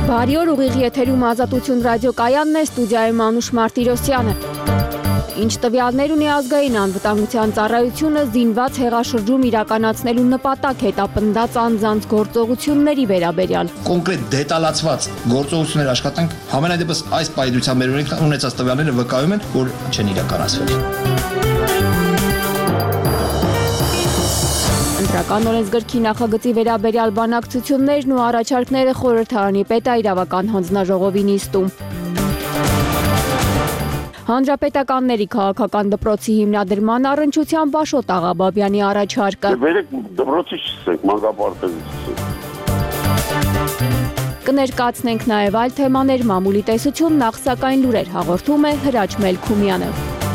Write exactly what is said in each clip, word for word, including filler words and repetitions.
Բարի օր, ուղիղ եթերում Ազատություն ռադիոկայանն է, ստուդիայում Անուշ Մարտիրոսյանը։ Ինչ տվյալներ ունի ազգային անվտանգության ծառայությունը զինված հեղաշրջում իրականացնելու նպատակ հետապնդած անձանց գործողությունների վերաբերյալ։ Կոնկրետ դետալացված գործողություններ աշխատանք համենայնդեպս այս պայծրությամբ մեր ունեցած տվյալները վկայում են, որ չեն իրականացվել։ Ընտրական օրենսգրքի նախագծի վերաբերյալ բանակցություններն ու առաջարկները խորհրդարանի պետաիրավական հանձնաժողովի նիստում։ Հանրապետականների քաղաքական դպրոցի հիմնադրման առնչությամբ Աշոտ Աղաբաբյանի առաջարկը։ Վերեք դպրոցի չսեք, մանկապարտեզի չսեք։ Կներկայացնենք նաև այլ թեմաներ, մամուլի տեսություն, նախ սակայն լուրեր հաղորդում է Հրաչ Մելքումյանը։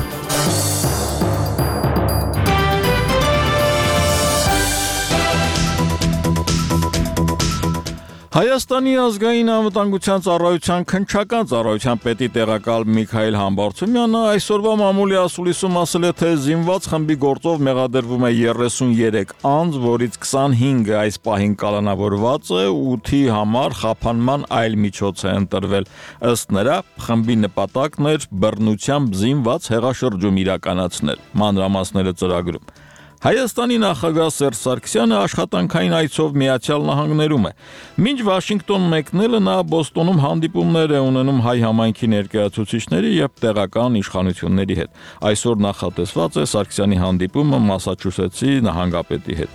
Հայաստանի ազգային անվտանգության ծառայության քննչական ծառայության պետի տեղակալ Միքայել Համբարձումյանը այսօրվա մամուլի ասուլիսում ասել է, թե զինված խմբի գործով մեղադրվում է երեսուներեք անձ, որից քսանհինգը այս պահին կալանավորված է, ութի համար խափանման այլ միջոց է ընտրվել։ Ըստ նրա, խմբի նպատակն էր բռնությամբ զինված հեղաշրջում իրականացնել։ Մանրամասները ծրագրում։ Հայաստանի նախագահ Սերժ Սարգսյանը աշխատանքային այցով Միացյալ Նահանգներում է։ Մինչ Վաշինգտոն մեկնելը նա Բոստոնում հանդիպումներ է ունենում հայ համայնքի ներկայացուցիչների եւ տեղական իշխանությունների հետ։ Այսօր նախատեսված է Սարգսյանի հանդիպումը Մասաչուսեթսի նահանգապետի հետ։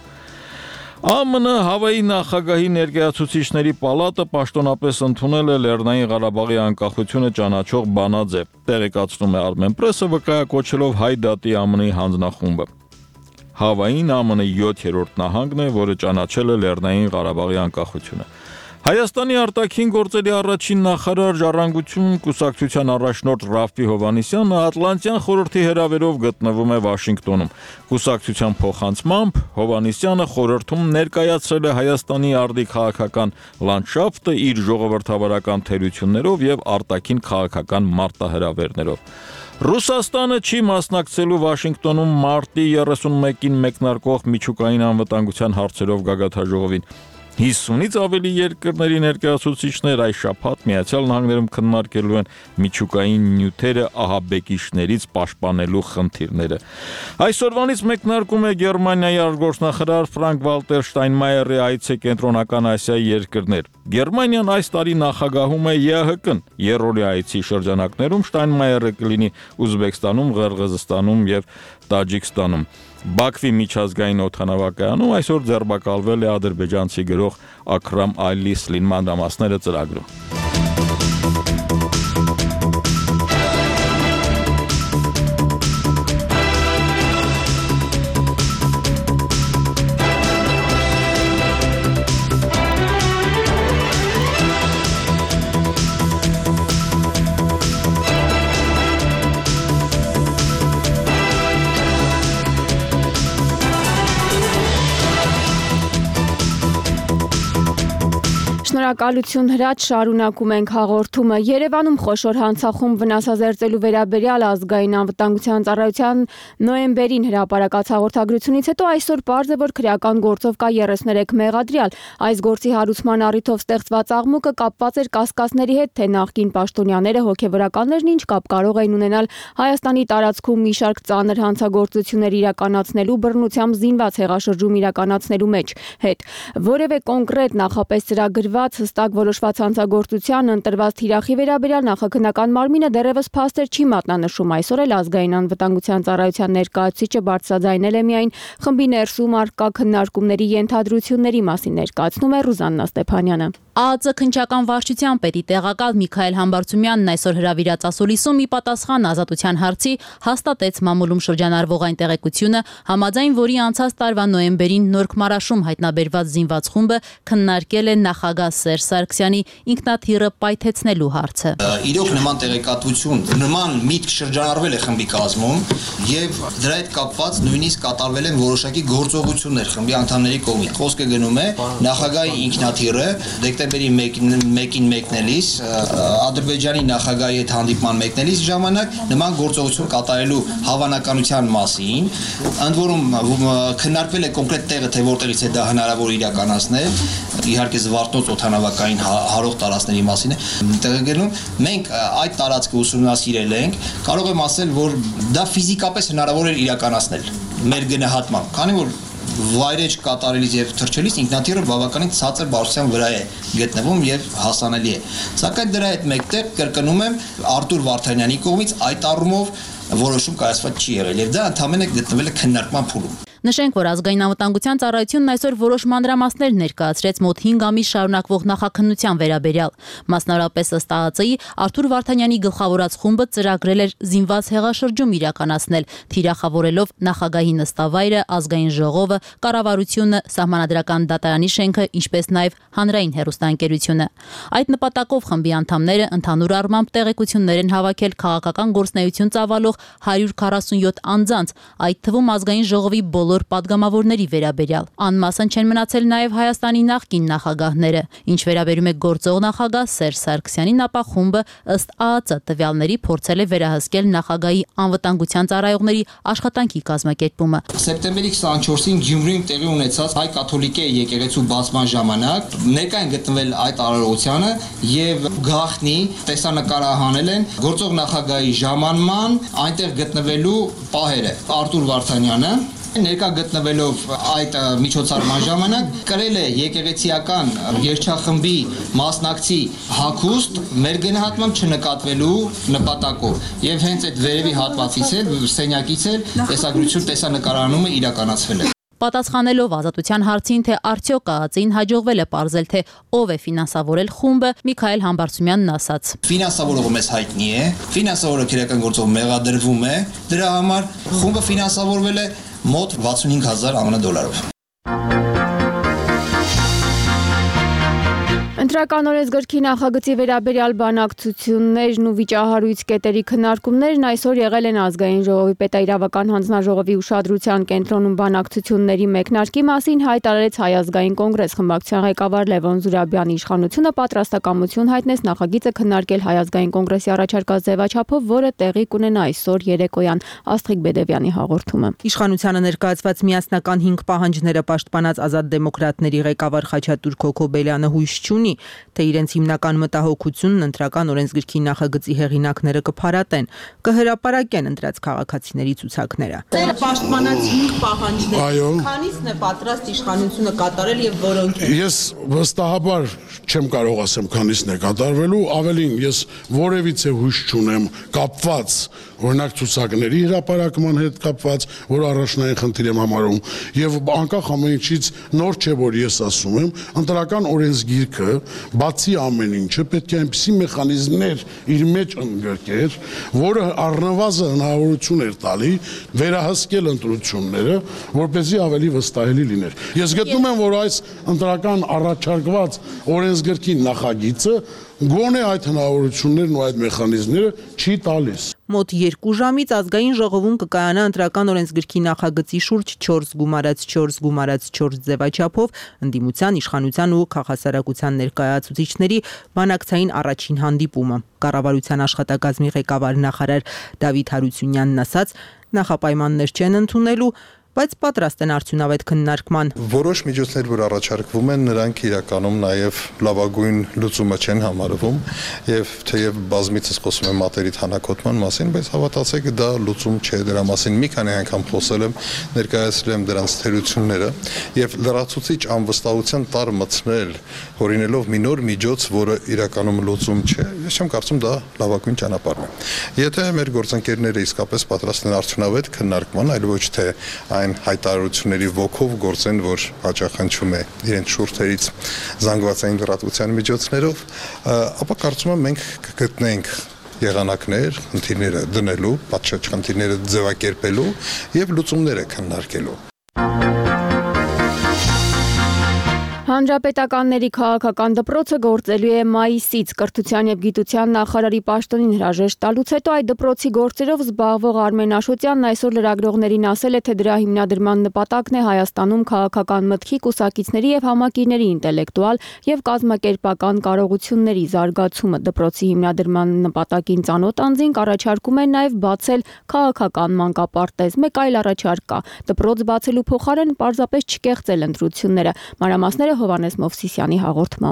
ԱՄՆ Հավայի նախագահի ներկայացուցիչների պալատը պաշտոնապես ընդունել է Լեռնային Ղարաբաղի անկախությունը ճանաչող բանաձև։ Տեղեկացնում է Armenpress-ը վկայակոչելով Հայ դատի ԱՄՆ-ի հանձնախումբը։ Հավային ԱՄՆ յոթերորդ նահանգն է, որը ճանաչել է Լեռնային Ղարաբաղի անկախությունը։ Հայաստանի արտաքին գործերի առաջին նախարար Ժառանգություն կուսակցության առաջնորդ Ռաֆֆի Հովհաննիսյանը Ատլանտյան խորհրդի հրավերով գտնվում է Վաշինգտոնում։ Կուսակցության փոխանցմամբ Հովհաննիսյանը խորհրդում ներկայացրել է Հայաստանի արդի քաղաքական լանդշաֆտը իր ժողովրդավարական թերություններով եւ արտաքին քաղաքական մարտահրավերներով։ Ռուսաստանը չի մասնակցելու Վաշինգտոնում մարտի երեսունմեկին մեկնարկող միջուկային անվտանգության հարցերով գագաթնաժողովին։ հիսունից ավելի երկրների ներկայացուցիչներ այս շաբաթ Միացյալ Նահանգներում քննարկելու են միջուկային նյութերը ահաբեկիչներից պաշտպանելու խնդիրները։ Այսօրվանից մեկնարկում է Գերմանիայի արտգործնախարար Ֆրանկ Վալտեր Շտայնմայերի այցը Կենտրոնական Ասիայի երկրներ։ Գերմանիան այս տարի նախագահում է ԵԱՀԿ-ն։ Երրորդի այցի շրջանակներում Շտայնմայերը կլինի Ուզբեկստանում, Ղրղզստանում եւ Տաջիկստանում։ Բաքվի միջազգային օդանավակայանում այսօր ձերբակալվել է ադրբեջանցի գրող Աքրամ Ալիսլին, մանրամասները ծրագրում։ Շնորհակալություն Հրաչ, շարունակում ենք հաղորդումը։ Երևանում խոշոր հանցախումբ վնասազերծելու վերաբերյալ ազգային անվտանգության ծառայության նոյեմբերին հրապարակած հաղորդագրությունից հետո այսօր պարզ է, որ քրեական գործով կա երեսուներեք մեղադրյալ։ Այս գործի հարուցման առիթով ստեղծված աղմուկը կապված էր կասկածների հետ, թե նախկին պաշտոնյաները հոգևորականներն ինչ կապ կարող էին ունենալ Հայաստանի տարածքում մի շարք ծանր հանցագործություններ իրականացնելու, բռնությամբ զինված հեղաշրջում իրականացնելու մեջ հետ։ Որևէ կոնկրետ նախապես ծրագրված հստակ որոշված հանցագործության ընտրված թիրախի վերաբերյալ նախաքննական մարմինը դեռևս փաստեր չի մատնանշում։ Այսօր էլ ազգային անվտանգության ծառայության ներկայացուցիչը բարձրաձայնել է միայն խմբի ներսում առկա քննարկումների ենթադրությունների մասին, ներկայացնում է Ռուզաննա Ստեփանյանը։ ԱԱԾ քննչական վարչության պետի տեղակալ Միքայել Համբարձումյանն այսօր հրավիրած ասուլիսում ի պատասխան ազատության հարցի հաստատեց մամուլում շրջանառվող այն տեղեկությունը, համաձայն որի անցած տարվա նոյեմբերին Նորք-Մարաշում հայտնաբերված զինված խումբը քննարկել է նախագահ Սերժ Սարգսյանի ինքնաթիռը պայթեցնելու հարցը։ Իրոք նման տեղեկատվություն, նման միտք շրջանառվել է խմբի կազմում եւ դրա հետ կապված նույնիսկ կատարվել են որոշակի գործողություններ խմբի անդամների կողմից։ Խոսքը գնում է նախագահի ինքնաթիռը դեկտեմբերի մեկին մեկնելիս Ադրբեջանի նախագահի հետ հանդիպման մեկնելիս ժամանակ նման գործողություն կատարելու հավանականության մասին, ընդ որում քննարկվել է կոնկրետ տեղը, թե որտեղից է դա հնարավոր իրականացնել, իհարկե Զվարթնոց օդանավակային հարող տարածքների մասին է տեղեկանում։ Մենք այդ տարածքը ուսումնասիրել ենք, կարող եմ ասել, որ դա ֆիզիկապես հնարավոր է իրականացնել մեր գնահատմամբ, քանի որ վայրեջ կատարելիս եւ թռչելիս ինքնաթիռը բավականին ցածր բարդության վրա է գտնվում եւ հասանելի է։ Սակայն դրա հետ մեկտեղ կրկնում եմ Արտուր Վարդանյանի կողմից այդ առումով որոշում կայացված չի եղել եւ դա ընդհանրապես գտնվել է քննարկման փուլում։ Նշենք, որ ազգային անվտանգության ծառայությունն այսօր որոշ մանրամասներ ներկայացրեց մոտ հինգ ամիս շարունակվող նախաքննության վերաբերյալ։ Մասնավորապես ըստ ԱԱԾ-ի Արտուր Վարդանյանի գլխավորած խումբը ծրագրել էր զինված հեղաշրջում իրականացնել, թիրախավորելով նախագահի նստավայրը, ազգային ժողովը, կառավարությունը, սահմանադրական դատարանի շենքը, ինչպես նաև հանրային հեռուստաընկերությունը։ Այդ նպատակով խմբի անդամները ընդհանուր առմամբ տեղեկություններ են հավաքել քաղաքական գործունեություն ծավալող հարյուր քառասունյոթ անձանց, այդ թվում ազգային ժողովի բոլոր падգամավորների վերաբերյալ։ Անմասն չեն մնացել նաև Հայաստանի նախկին նախագահները։ Ինչ վերաբերում է գործող նախագահ Սերժ Սարգսյանին, ապա խումբը ըստ ԱԱԾ տվյալների փորձել է վերահսկել նախագահի անվտանգության ծառայողների աշխատանքի կազմակերպումը։ Սեպտեմբերի քսանչորսին Գյումրիում տեղի ունեցած հայ կաթոլիկե եկեղեցու բացման ժամանակ ներկա են գտնվել այդ արարողությանը եւ գաղտնի տեսանկարահանել են գործող նախագահի ժամանման այնտեղ գտնվելու պահերը։ Արտուր Վարդանյանը ներկա գտնվելով այդ միջոցառման ժամանակ կրել է եկեղեցիական երգչախմբի մասնակցի հագուստ մեր գնահատմամբ չնկատվելու նպատակով եւ հենց այդ վերևի հատվածից էլ սենյակից էլ տեսագրություն տեսանկարահանումը իրականացվել է։ Պատասխանելով ազատության հարցին, թե արդյոք ԱԱԾ-ին հաջողվել է պարզել, թե ով է ֆինանսավորել խումբը, Միքայել Համբարձումյանն ասաց. Ֆինանսավորողը մեզ հայտնի է, ֆինանսավորողը քրեական գործով մեղադրվում է, դրա համար խումբը ֆինանսավորվել է մոտ վաթսունհինգ հազար ԱՄՆ դոլարով։ Ընտրական օրենսգրքի նախագծի վերաբերյալ բանակցություններն ու վիճահարույց կետերի քննարկումներն այսօր եղել են ազգային ժողովի պետաիրավական հանձնաժողովի ուշադրության կենտրոնում բանակցությունների մեկնարկի մասին հայտարարեց Հայ ազգային կոնգրես խմբակցության ղեկավար Լևոն Զուրաբյանի իշխանությունը պատրաստակամություն հայտնեց նախագիծը քննարկել Հայ ազգային կոնգրեսի առաջարկած ձևաչափով, որը տեղի կունենա այսօր երեկոյան։ Աստղիկ Բեդևյանի հաղորդումը։ Իշխանությանը ներկայացված միասնական հինգ պահանջները պաշտպանած ազատ դեմոկրատների ղեկավար Խաչատուր Քոքոբելյանը հույս չունի, թե իրենց հիմնական մտահոգությունն ընտրական օրենսգրքի նախագծի հեղինակները կփարատեն, կհրապարակեն ընտրած քաղաքացիների ցուցակները։ Ձեր պաշտպանած հինգ պահանջներ, քանիսն է պատրաստ իշխանությունը կատարել եւ որոնք են։ Ես վստահաբար չեմ կարող ասեմ քանիսն է կատարվելու, ավելին ես որևիցե հույս չունեմ կապված օրինակ ցուցակների հրապարակման հետ կապված, որ առաջնային խնդիր եմ համարում, եւ անկախ ամեն ինչից նոր չէ, որ ես ասում եմ, ընտրական օրենսգիրքը բացի ամեն ինչը պետք է այնպիսի մեխանիզմներ իր մեջ ընդգրկեր, որը առնվազն հնարավորություն էր տալի վերահսկել ընտրությունները, որպեսզի ավելի վստահելի լիներ։ Ես գտնում եմ, որ այս ընտրական առաջարկված օրենսգրքի նախագիծը գոնե այդ հնարավորություններն ու այդ մեխանիզմները չի տալիս։ Մոտ երկու ժամից ազգային ժողովում կկայանա ընտրական օրենսգրքի նախագծի շուրջ չորս գումարած չորս գումարած չորս ձևաչափով ընդդիմության, իշխանության ու քաղաքասարակության ներկայացուցիչների բանակցային առաջին հանդիպումը։ Կառավարության աշխատակազմի ղեկավար նախարար Դավիթ Հարությունյանն ասաց, նախապայմաններ չեն ընդունելու, բայց պատրաստ են արդյունավետ քննարկման։ Որոշ միջոցներ, որ առաջարկվում են, նրանք իրականում նաև լավագույն լուծումը չեն համարվում, եւ թեև բազմիցս խոսում եմ մատերի թանաքոտման մասին, բայց հավատացեք, դա լուծում չէ, դրա մասին մի քանի անգամ խոսել եմ, ներկայացրել եմ դրանց թերությունները եւ լրացուցիչ անվստահության տար մտցնել, հորինելով մի նոր միջոց, որը իրականում լուծում չէ, ես չեմ կարծում դա լավագույն ճանապարհն է։ Եթե մեր գործընկերները իսկապես պատրաստ են արդյունավետ քննարկման, այլ ոչ թե այն հայտարարությունների ոգով գործեն, որ հաճախանչում է իրենց շուրթերից զանգվածային լրատվության միջոցներով, ապա կարծում եմ մենք կգտնենք եղանակներ, խնդիրները դնելու, պատշաճ խնդիրները ձևակերպելու եւ լուծումները քննարկելու։ Հանրապետականների քաղաքական դպրոցը գործելու է մայիսից կրթության եւ գիտության նախարարի պաշտոնին հրաժեշտ տալուց հետո այդ դպրոցի գործերով զբաղվող Արմեն Աշոտյանն այսօր լրագրողներին ասել է, թե դրա հիմնադրման նպատակն է Հայաստանում քաղաքական մտքի, կուսակիցների եւ համակիրների ինտելեկտուալ եւ կազմակերպական կարողությունների զարգացումը։ Դպրոցի հիմնադրման նպատակին ծանոթ անձին կառաջարկում են նաեւ բացել քաղաքական մանկապարտեզ։ Մեկ այլ առաջարկ կա՝ դպրոց բացելու փոխարեն պարզապես չկեղծել ընտրությունները։ Մանրամասները Հովանես Մովսիսյանի հաղորդմամբ։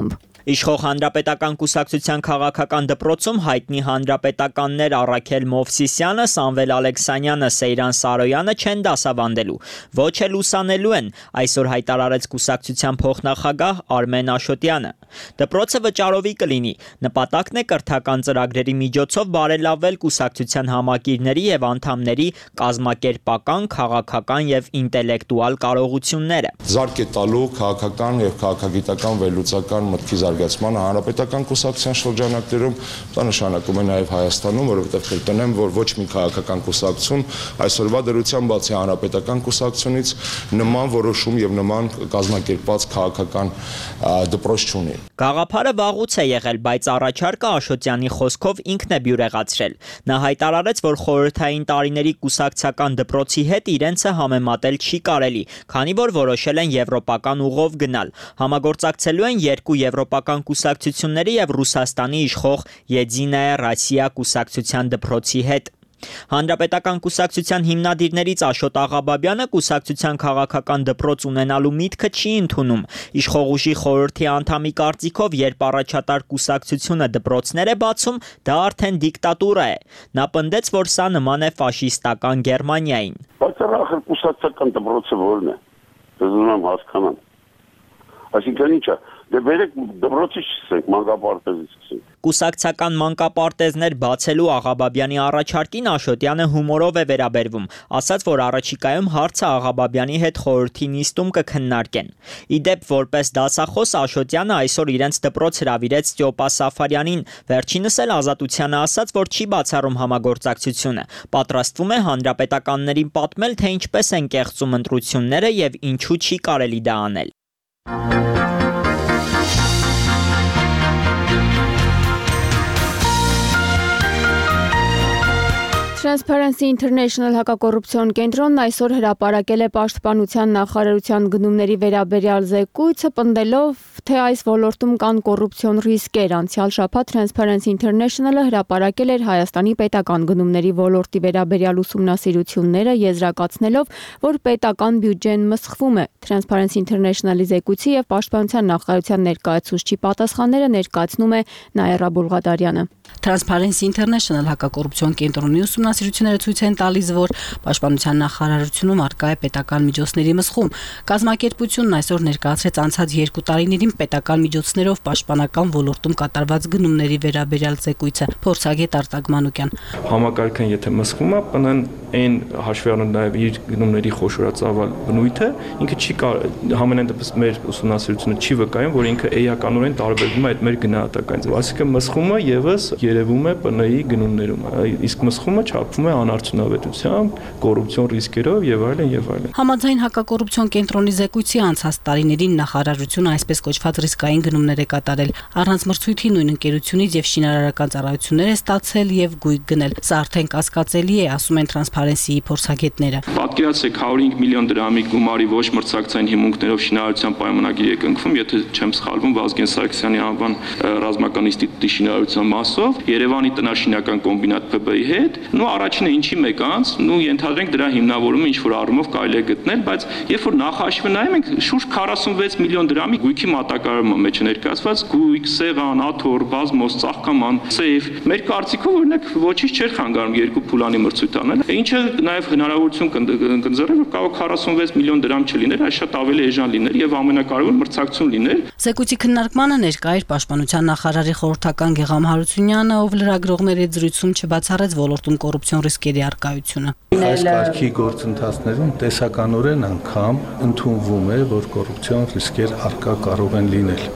Իշխող հանրապետական կուսակցության քաղաքական դպրոցում հայտնի հանրապետականներ Առաքել Մովսիսյանը, Սամվել Ալեքսանյանը, Սեյրան Սարոյանը չեն դասավանդելու, ոչ էլ ուսանելու են, այսօր հայտարարեց կուսակցության փոխնախագահ Արմեն Աշոտյանը։ Դպրոցը վճարովի կլինի, նպատակն է կրթական ծրագրերի միջոցով բարելավել կուսակցության համակիրների եւ անդամների կազմակերպական, քաղաքական եւ ինտելեկտուալ կարողությունները։ Զարգ է տալու քաղաքական եւ քաղաքագիտական վերլուծական մտքի զարգացմանը հանրապետական կուսակցության շրջանակներում, դա նշանակում է նաեւ Հայաստանում, որովհետեւ կրտնեմ, որ ոչ մի քաղաքական կուսակցություն այսօրվա դրությամբ բացի հանրապետական կուսակցությունից նման որոշում եւ նման կազմակերպված քաղաքական դպրոց չունի։ Գաղափարը վաղուց է եղել, բայց առաջարկը Աշոտյանի խոսքով ինքն է բյուրեղացրել։ Նա հայտարարեց, որ խորհրդային տարիների կուսակցական դպրոցի հետ իրենցը համեմատել չի կարելի, քանի որ որոշել են եվրոպական ուղով գնալ։ Համագործակցելու են երկու եվրոպական կուսակցությունների եւ Ռուսաստանի իշխող Եդինայա Ռոսիա կուսակցության դպրոցի հետ։ Հանրապետական կուսակցության հիմնադիրներից Աշոտ Աղաբաբյանը կուսակցության քաղաքական դպրոց ունենալու միտքը չի ընդունում։ Իշխող ուժի խորհրդի անդամի կարծիքով, երբ առաջատար կուսակցությունը դպրոցներ է բացում, դա արդեն դիկտատուրա է։ Նա պնդեց, որ սա նման է ֆաշիստական Գերմանիային։ Բայց ախր կուսակցական դպրոցը ո՞րն է։ Ուզում եմ հասկանամ։ Այսինքն ի՞նչ է։ Դե բերեք դպրոցի սկսենք, մանկապարտեզից սկսենք։ Կուսակցական մանկապարտեզներ բացելու Աղաբաբյանի առաջարկին Աշոտյանը հումորով է վերաբերվում, ասաց, որ առաջիկայում հարցը Աղաբաբյանի հետ խորհրդի նիստում կքննարկեն։ Ի դեպ, որպես դասախոս Աշոտյանը այսօր իրենց դպրոց հրավիրեց Ստյոպա Սաֆարյանին, վերջինս էլ Ազատությանը ասաց, որ չի բացառում համագործակցությունը, պատրաստվում է հանրապետականներին պատմել, թե ինչպես են կեղծում ընտրությունները եւ ինչու չի կարելի դա անել։ Transparency International հակակոռուպցիոն կենտրոնն այսօր հրապարակել է Պաշտպանության նախարարության գնումների վերաբերյալ զեկույցը, պնդելով, թե այս ոլորտում կան կոռուպցիոն ռիսկեր։ Անցյալ շաբաթ Transparency International-ը հրապարակել էր Հայաստանի պետական գնումների ոլորտի վերաբերյալ ուսումնասիրությունները, եզրակացնելով, որ պետական բյուջեն մսխվում է։ Transparency International-ի զեկույցի եւ Պաշտպանության նախարարության ներկայացուցչի պատասխանները ներկայացնում է Նաիրա Բուլղադարյանը։ Transparency International հակակոռուպցիոն կենտրոնի ուսումնասիրությունները ցույց են տալիս, որ Պաշտպանության նախարարությունում արկա է պետական միջոցների մսխում։ Կազմակերպությունն այսօր ներկայացրեց անցած երկու տարիներին պետական միջոցներով պաշտպանական ոլորտում կատարված գնումների վերաբերյալ զեկույցը։ Փորձագետ Արտակ Մանուկյան։ Համակարգն եթե մսխում է, բնեն այն հաշվի առնելով նաև իր գնումների խոշորացավալ բնույթը, ինքը չի համենայն դեպս մեր ուսումնասիրությունը չի վկայում, որ ինքը էականորեն տարբերվում է այդ մեր գնահատականից։ Այսինքն մսխումը եւս երևում է ՊՆ-ի գնումներում, իսկ մսխումը չափվում է անարդյունավետությամբ, կոռուպցիոն ռիսկերով եւ այլն եւ այլն։ Համաձայն հակակոռուպցիոն կենտրոնի զեկույցի անցած տարիներին նախարարությունը այսպես կոչված ռիսկային գնումներ է կատարել, առանց մրցույթի նույն ընկերությունից եւ շինարարական ծառայություններ է ստացել եւ գույք գնել։ Սա արդեն կասկածելի է, ասում են Transparency-ի փորձագետները։ Պատկերացրեք հարյուր հինգ միլիոն դրամի գումարի ոչ մրցակցային հիմունքներով շինարարության պայմանագիր է կնքվում, եթե չեմ սխալվում, Վազգեն Սարգսյանի անվան ռազմական ինստիտուտի շինարարության մասով, Երևանի տնաշինական կոմբինատ Փ B-ի հետ, նո առաջինը ինչի մեկ անց, նո ենթադրենք դրա հիմնավորումը ինչ որ առումով կարելի է գտնել, բայց երբ որ նախահաշվը նայում ենք, շուրջ քառասունվեց միլիոն դրամի գույքի մատակարարման մեջ ներկայացված գույք, սեղան, աթոռ, բազմոց, ծաղկաման, սեյֆ, մեր կարծիքով օրինակ ոչինչ չէր խանգարում երկու փուլանի մրցույթ անել, ինչը նաև հնարավորություն կընձեռեր, որ կարող քառասունվեց միլիոն դրամ չլիներ, այլ շատ ավելի էժան լիներ եւ ամենակարևորը մրցակցություն լիներ։ Զեկույցի քննարկմանը ներկա էր Պաշտպանության նախարարի խորհրդական Գեգամ Հարությունյանը, ով լրագրողների զրույցում չբացառեց ոլորտում կոռուպցիոն ռիսկերի առկայությունը։ Այս կարգի գործընթացներում տեսականորեն անգամ ընդունվում է, որ կոռուպցիոն ռիսկեր առկա կարող են լինել։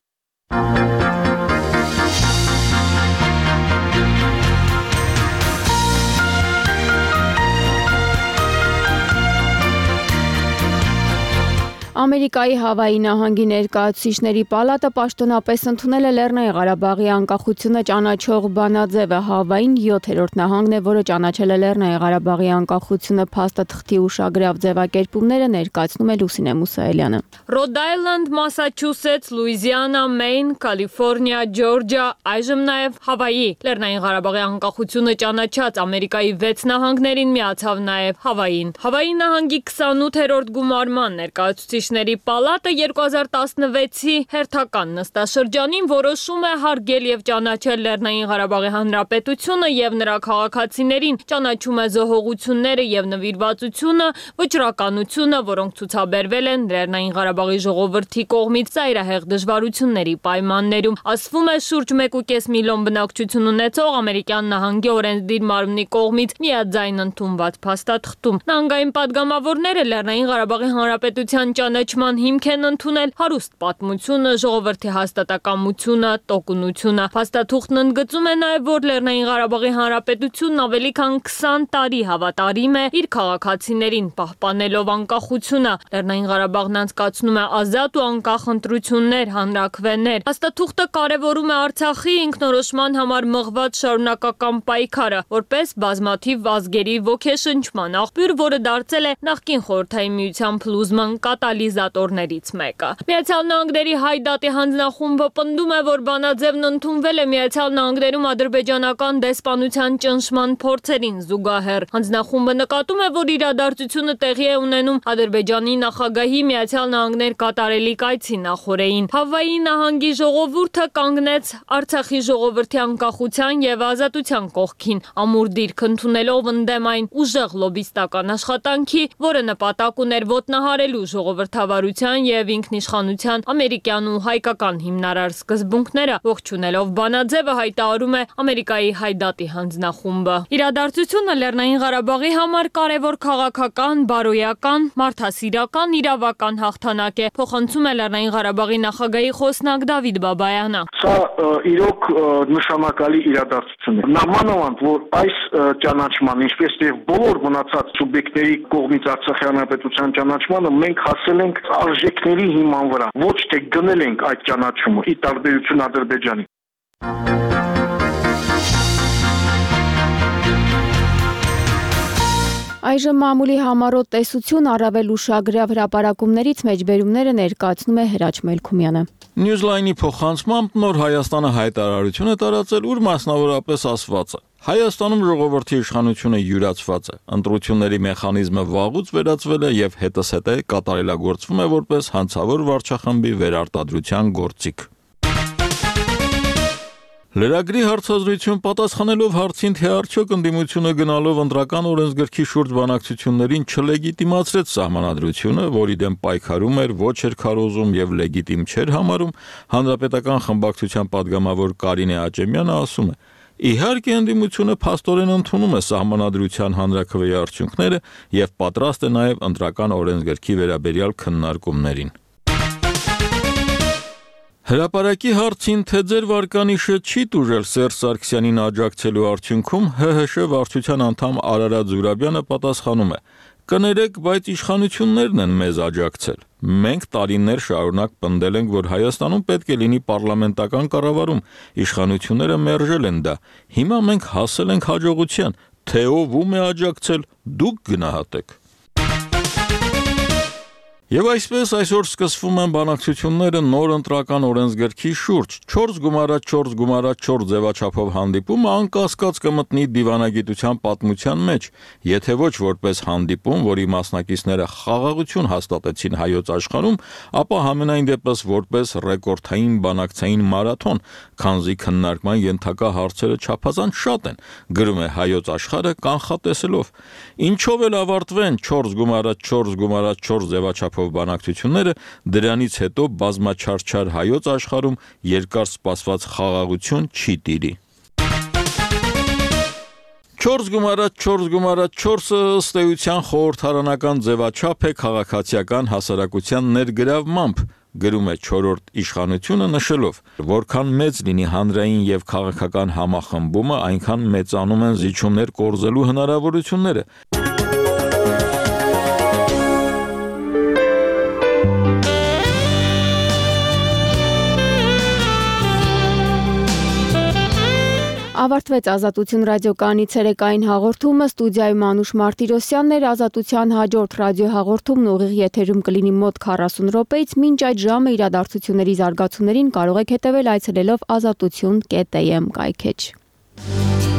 Ամերիկայի Հավայի նահանգի ներկայացուցիչների պալատը պաշտոնապես ընդունել է Լեռնային Ղարաբաղի անկախությունը ճանաչող բանաձևը։ Հավային յոթերորդ նահանգն է, որը ճանաչել է Լեռնային Ղարաբաղի անկախությունը փաստաթղթի ուշագրավ ձևակերպումները, ներկայացնում է Լուսինե Մուսայելյանը։ Ռոդ Այլանդ, Մասաչուսեթս, Լուիզիանա, Մեյն, Կալիֆոռնիա, Ջորջիա, այժմ նաև Հավայի։ Լեռնային Ղարաբաղի անկախությունը ճանաչած Ամերիկայի վեց նահանգներին միացավ նաև Հավային։ Հավայի նահանգի քսանութերորդ գումարման ներկայացուցիչ Ժողովուրդների պալատը երկու հազար տասնվեցի հերթական նստաշրջանին որոշում է հարգել եւ ճանաչել Լեռնային Ղարաբաղի Հանրապետությունը եւ նրա քաղաքացիներին, ճանաչում է զոհողությունները եւ նվիրվածությունը, վճռականությունը, որոնք ցուցաբերվել են Լեռնային Ղարաբաղի ժողովրդի կողմից ծայրահեղ դժվարությունների պայմաններում։ Ասվում է շուրջ մեկ ու կես միլիոն բնակչություն ունեցող ամերիկյան նահանգի օրենսդիր մարմնի կողմից միաձայն ընդունված փաստաթղթում։ Նահանգային падգամավորները Լեռնային Ղարաբաղի Հանրապետության ճանաչման հիմք են ընդունել հարուստ պատմությունը, ժողովրդի հաստատակամությունը, տոկունությունը։ Փաստաթուղթն ընդգծում է նաև, որ Լեռնային Ղարաբաղի Հանրապետությունն ավելի քան քսան տարի հավատարիմ է իր քաղաքացիներին, պահպանելով անկախությունը։ Լեռնային Ղարաբաղն անցկացնում է ազատ ու անկախ ընտրություններ, հանրաքվեներ։ Փաստաթուղթը կարևորում է Արցախի ինքնորոշման համար մղված շարունակական պայքարը, որպես բազմաթիվ ազգերի ոգեշնչման աղբյուր, որը դարձել է նախկին Խորհրդային Միության փլուզման կատալիզատորներից մեկը։ Միացյալ Նահանգների Հայդատի հանձնախումբը պնդում է, որ բանաձևն ընդունվել է Միացյալ Նահանգներում ադրբեջանական դեսպանության ճնշման փորձերին զուգահեռ։ Հանձնախումբը նկատում է, որ իրադարձությունը տեղի է ունենում Ադրբեջանի նախագահի Միացյալ Նահանգներ կատարելիք այցի նախօրեին։ Հավայի նահանգի ժողովուրդը կանգնեց Արցախի ժողովրդի անկախության եւ ազատության կողքին, ամուր դիրք ընդունելով ընդդեմ այն ուժեղ լոբիստական աշխատանքի, որը նպատակ ուներ ոտնահարելու ժողովրդավարության եւ ինքնիշխանության ամերիկյան ու հայկական հիմնարար սկզբունքները, ողջունելով բանաձևը հայտարարում է Ամերիկայի Հայդատի հանձնախումբը։ Իրադարձությունը Լեռնային Ղարաբաղի համար կարևոր քաղաքական, բարոյական, մարդասիրական, իրավական հաղթանակ է, փոխանցում է Լեռնային Ղարաբաղի նախագահի խոսնակ Դավիթ Բաբայանը։ Սա իրոք նշանակալի իրադարձություն է։ Նամանավանդ, որ այս ճանաչման, ինչպես եւ բոլոր մնացած սուբյեկտների կողմից Արցախի հանրապետության ճանաչմանը մենք հասել ենք արժեքների հիման վրա, ոչ թե գնել ենք այդ ճանաչումը՝ ի տարբերություն Ադրբեջանի։ Այժմ մամուլի համառոտ տեսություն առավել ուշագրավ հրապարակումներից մեջբերումները ներկայացնում է Հրաչ Մելքումյանը։ Newsline-ի փոխանցմամբ Նոր Հայաստանը հայտարարություն է տարածել, ուր մասնավորապես ասված է. Հայաստանում ժողովրդի իշխանությունը յուրացված է, ընտրությունների մեխանիզմը վաղուց վերածվել է եւ հետսհետե կատարելագործվում է որպես հանցավոր վարչախմբի վերարտադրության գործիք։ Լրագրի հարցազրույցում պատասխանելով հարցին, թե արդյոք ընդդիմությունը գնալով ընտրական օրենսգրքի շուրջ բանակցություններին չլեգիտիմացրեց սահմանադրությունը, որի դեմ պայքարում էր, ոչ էր քարոզում եւ լեգիտիմ չէր համարում, հանրապետական խմբակցության падգամավոր Կարինե Աճեմյանը ասում է. Իհարկե ընդդիմությունը փաստորեն ընդունում է սահմանադրության հանրաքվեի արդյունքները եւ պատրաստ է նաեւ ընտրական օրենսգրքի վերաբերյալ քննարկումներին։ Հրապարակի հարցին, թե ձեր վարկանիշը չի տուժել Սերժ Սարգսյանին աջակցելու արդյունքում, ՀՀՇ վարչության անդամ Արարատ Զուրաբյանը պատասխանում է. Կներեք, բայց իշխանություններն են մեզ աջակցել։ Մենք տարիներ շարունակ պնդել ենք, որ Հայաստանում պետք է լինի պարլամենտական կառավարում, իշխանությունները մերժել են դա։ Հիմա մենք հասել ենք հաջողության, թե ով ում է աջակցել, դուք գնահատեք։ Եվ այսպես այսօր սկսվում են բանակցությունները նոր ընտրական օրենսգրքի շուրջ։ չորս գումարած չորս գումարած չորս ձևաչափով հանդիպումը անկասկած կմտնի դիվանագիտության պատմության մեջ, եթե ոչ որպես հանդիպում, որի մասնակիցները խաղաղություն հաստատեցին հայոց աշխարհում, ապա համենայն դեպս որպես ռեկորդային բանակցային մարաթոն, քանզի քննարկման ենթակա հարցերը չափազանց շատ են, գրում է հայոց աշխարհը կանխատեսելով։ Ինչով էլ ավարտվեն չորս գումարած չորս գումարած չորս ձևաչափով բանակցությունները, դրանից հետո բազմաչարչար հայոց աշխարհում երկար սպասված խաղաղություն չի տիրի։ չորս գումարած չորս գումարած չորսը ըստ էության խորհրդարանական ձևաչափ է քաղաքացիական հասարակության ներգրավմամբ, գրում է չորրորդ իշխանությունը նշելով, որքան մեծ լինի հանրային եւ քաղաքական համախմբումը, այնքան մեծանում են զիջումներ կորզելու հնարավորությունները։ Ավարտվեց Ազատություն ռադիոկայանի ցերեկային հաղորդումը, ստուդիայում Անուշ Մարտիրոսյանն էր, Ազատության հաջորդ ռադիոհաղորդումն ուղիղ եթերում կլինի մոտ քառասուն րոպեից, մինչ այդ ժամը իրադարձությունների զարգացումներին կարող եք հետևել այցելելով ազատություն կետ էյ էմ կայքէջ։